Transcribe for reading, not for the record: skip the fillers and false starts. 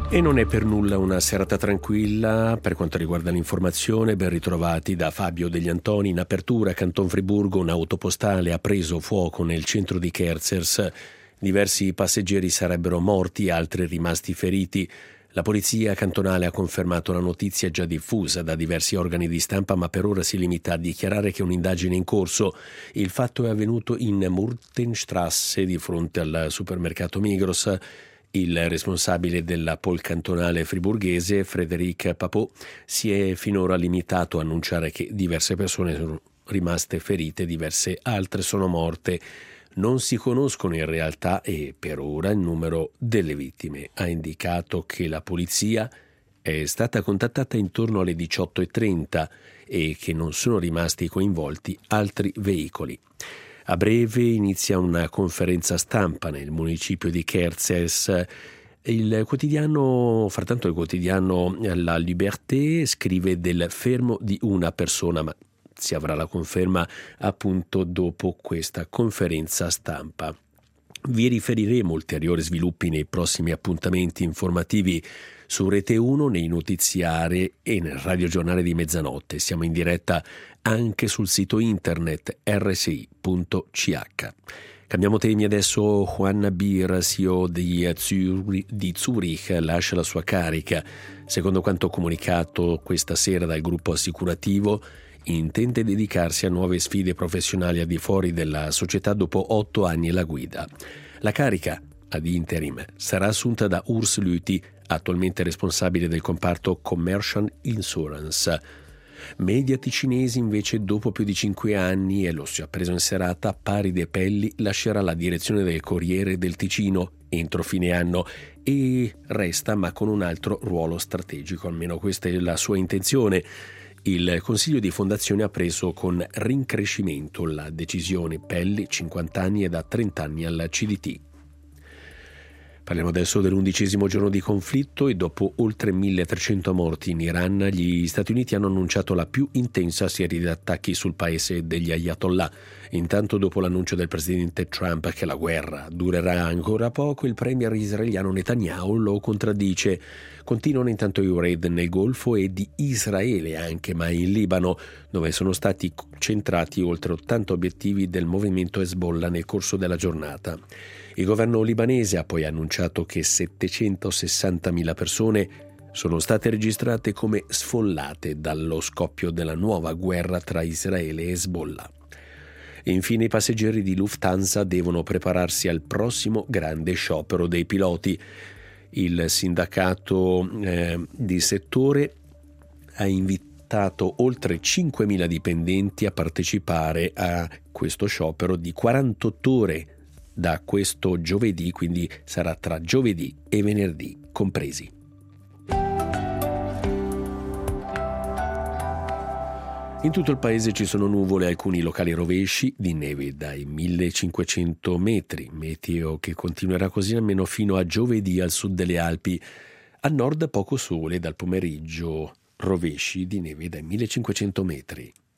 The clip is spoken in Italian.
E non è per nulla una serata tranquilla per quanto riguarda l'informazione. Ben ritrovati da Fabio Degli Antoni. In apertura, Canton Friburgo, un'auto postale ha preso fuoco nel centro di Kerzers. Diversi passeggeri sarebbero morti, altri rimasti feriti. La polizia cantonale ha confermato la notizia già diffusa da diversi organi di stampa, ma per ora si limita a dichiarare che un'indagine è in corso. Il fatto è avvenuto in Murtenstrasse, di fronte al supermercato Migros. Il responsabile della Pol cantonale friburghese, Frédéric Papot, si è finora limitato a annunciare che diverse persone sono rimaste ferite, diverse altre sono morte. Non si conoscono in realtà e per ora il numero delle vittime. Ha indicato che la polizia è stata contattata intorno alle 18:30 e che non sono rimasti coinvolti altri veicoli. A breve inizia una conferenza stampa nel municipio di Kerzers. Frattanto il quotidiano La Liberté scrive del fermo di una persona, ma si avrà la conferma appunto dopo questa conferenza stampa. Vi riferiremo ulteriori sviluppi nei prossimi appuntamenti informativi su Rete 1, nei notiziari e nel radiogiornale di mezzanotte. Siamo in diretta anche sul sito internet rsi.ch. Cambiamo temi adesso. Juan Bir, CEO di Zurich, lascia la sua carica. Secondo quanto comunicato questa sera dal gruppo assicurativo, intende dedicarsi a nuove sfide professionali al di fuori della società dopo 8 anni alla guida. La carica ad interim sarà assunta da Urs Lüthi, attualmente responsabile del comparto Commercial Insurance. Media ticinesi invece, dopo più di 5 anni, e lo si è preso in serata, Pari De Pelli lascerà la direzione del Corriere del Ticino entro fine anno e resta, ma con un altro ruolo strategico, almeno questa è la sua intenzione. Il Consiglio di Fondazione ha preso con rincrescimento la decisione. Pelli, 50 anni e da 30 anni alla CDT. Parliamo adesso dell'11° giorno di conflitto e dopo oltre 1.300 morti in Iran, gli Stati Uniti hanno annunciato la più intensa serie di attacchi sul paese degli Ayatollah. Intanto, dopo l'annuncio del presidente Trump che la guerra durerà ancora poco, il premier israeliano Netanyahu lo contraddice. Continuano intanto i raid nel Golfo e di Israele anche, ma in Libano, dove sono stati centrati oltre 80 obiettivi del movimento Hezbollah nel corso della giornata. Il governo libanese ha poi annunciato che 760.000 persone sono state registrate come sfollate dallo scoppio della nuova guerra tra Israele e Hezbollah. E infine i passeggeri di Lufthansa devono prepararsi al prossimo grande sciopero dei piloti. Il sindacato di settore ha invitato oltre 5.000 dipendenti a partecipare a questo sciopero di 48 ore da questo giovedì, quindi sarà tra giovedì e venerdì compresi. In tutto il paese ci sono nuvole, alcuni locali rovesci, di neve dai 1.500 metri, meteo che continuerà così almeno fino a giovedì al sud delle Alpi. A nord poco sole, dal pomeriggio rovesci di neve dai 1.500 metri.